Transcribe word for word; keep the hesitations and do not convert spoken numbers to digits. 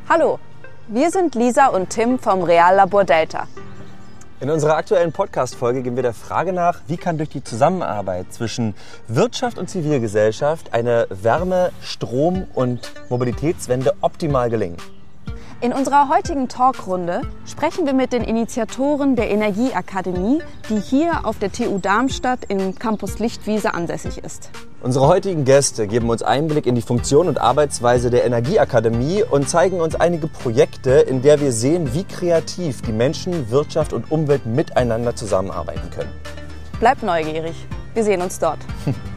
Hallo, wir sind Lisa und Tim vom Reallabor Delta. In unserer aktuellen Podcast-Folge gehen wir der Frage nach, wie kann durch die Zusammenarbeit zwischen Wirtschaft und Zivilgesellschaft eine Wärme-, Strom- und Mobilitätswende optimal gelingen. In unserer heutigen Talkrunde sprechen wir mit den Initiatoren der Energieakademie, die hier auf der T U Darmstadt im Campus Lichtwiese ansässig ist. Unsere heutigen Gäste geben uns Einblick in die Funktion und Arbeitsweise der Energieakademie und zeigen uns einige Projekte, in der wir sehen, wie kreativ die Menschen, Wirtschaft und Umwelt miteinander zusammenarbeiten können. Bleibt neugierig, wir sehen uns dort.